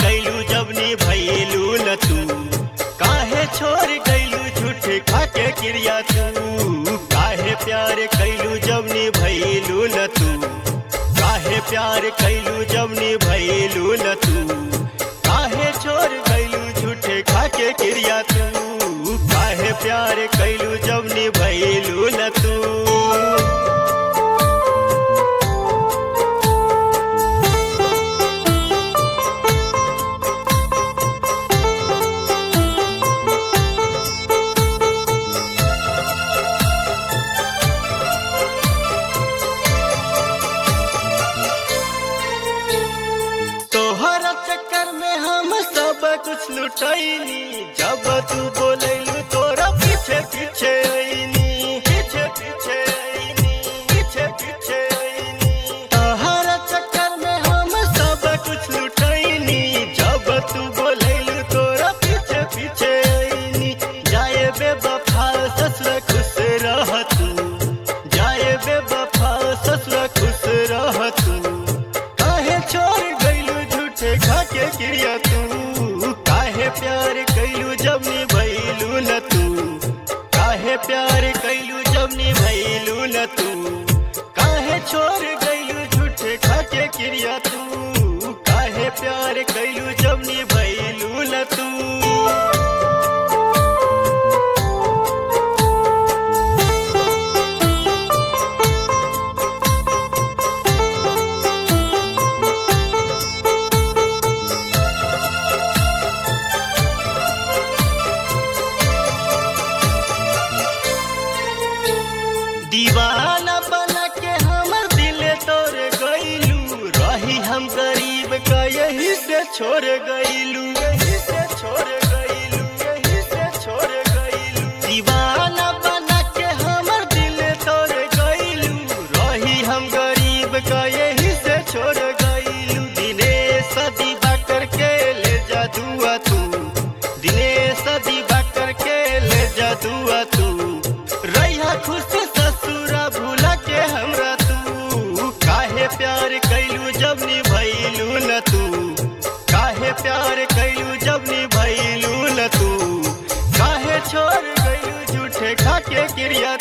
गइलू जब निभैलू न तू, काहे छोड़ गइलू झूठे खाके क्रिया तू। काहे प्यार कैलू जब निभैलू न तू, काहे प्यार कैलू जब निभैलू न तू, काहे छोड़ गइलू झूठे खाके क्रिया तू। काहे प्यार कैलू जब निभैलू न तू। कुछ लुटाईनी जब तू बोलैलू तोरा पीछे पीछे आईनी, पीछे पीछे आईनी, पीछे पीछे आईनी। तोहरा चक्कर में हम सब कुछ लुटाईनी जब तू बोलैलू तोरा पीछे पीछे आईनी। जाए बेवफा ससुर खुश रह तू, जाए बेवफा ससुर खुश रह तू। काहे छोड़ गइलू झूठे खाके क्रिया तू। काहे प्यार कैलू जब निभैलू न तू, काहे प्यार कैलू जब निभैलू न तू, काहे छोड़ गइलू झूठे खाके क्रिया तू। काहे प्यार कैलू जब निभैलू न तू। दीवाना बना के हमर दिल तोड़ गइलू, रही हम गरीब का यही से छोड़ गइलू, यही से छोड़ गइलू, यही से छोड़ गइलू। दीवाना बना के हमर दिल तोड़ गइलू, रही हम गरीब का यही से छोड़ गइलू। दिनेश दीवा करके ले जा दुआ तू, दिनेश दीवा करके ले जा दुआ तू। रहिया खुश ससुरा भूला के हमरा तू। काहे प्यार कैलू जब निभैलू न तू, काहे प्यार कैलू जब निभैलू न तू, काहे छोड़ गइलू झूठे खाके क्रिया